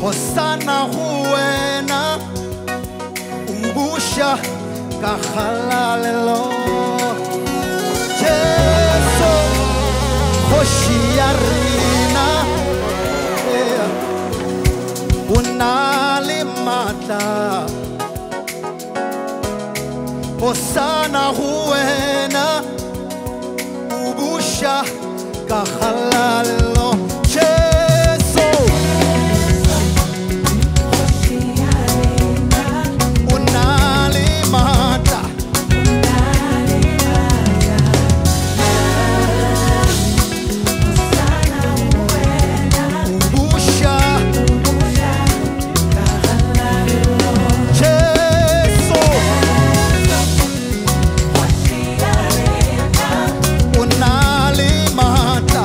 Hosana huwena ubusha kahalalelo Jesu Hoshiarina Unalimata Hosana huwena ubusha kahalalelo Jesu Unalimata ubusha Jesu Unalimata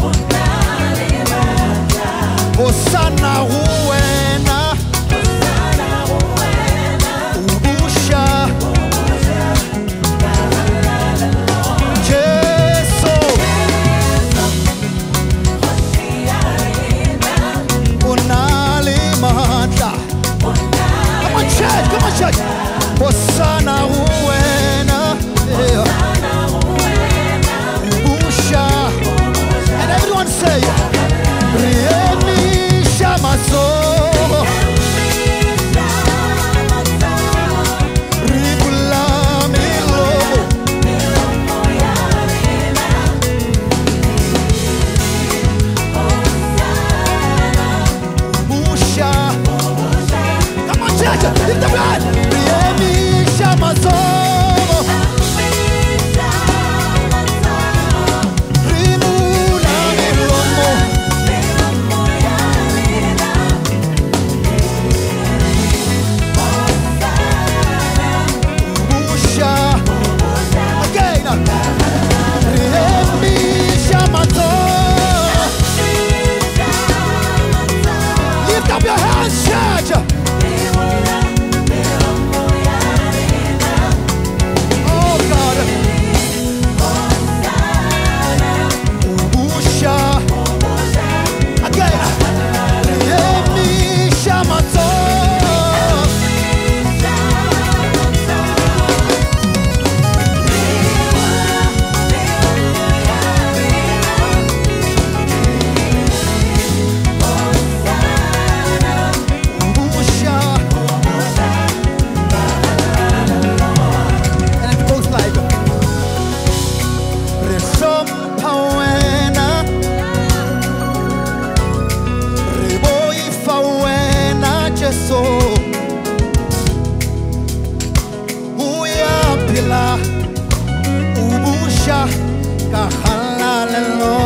Hosana huwena ubusha Jesu Unalimata Come on church Hosana huwena ubusha And everyone say Riemi Shamaso Ribula Milomo Busha Come on church, lift the blood Riemi Shamaso Ribula Milomo Busha Again Riemi Shamaso Lift up your hands, church Oh God Busha Again Riemi Shamaso Busha And it goes like Reshom Pawena Riboi Fawena Jeso Uya Pila Ubusha Kahalalelo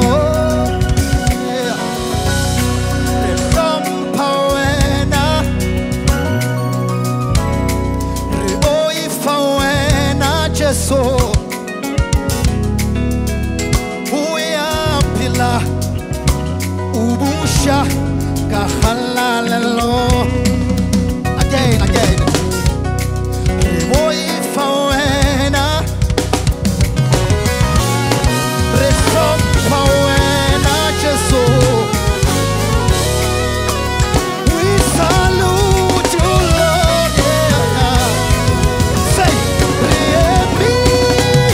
Reshom Pawena Riboi Fawena Jeso Uya Pila Ubusha Kahalalelo Again Riboi Fawena Reshom Pawena Jesu We salute you Lord Say Riemi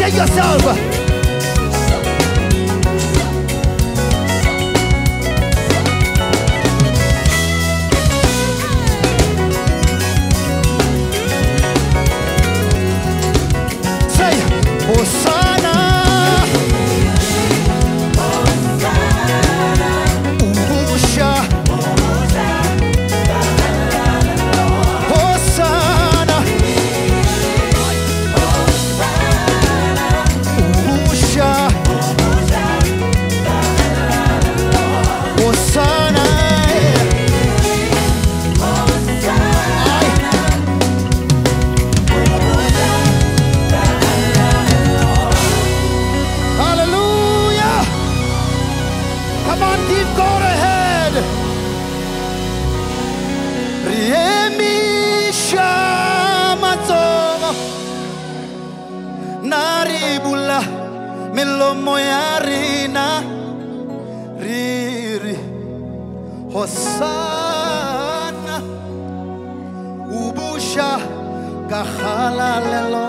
appreciate yourself. Say, Hosanna. Ubusha. Hosanna. Ubusha. Hosanna. Hallelujah. Come on, give God a hand. Riemisha matongo naribula milomo yarina riri Hosanna ubusha kahalalelo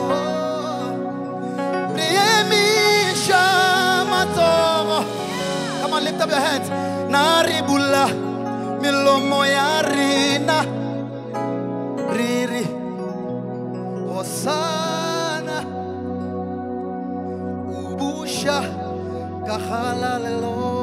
riemisha matongo. Come on, lift up your hands. Naribula milomo yarina riri Hosanna ubusha kahalalelo.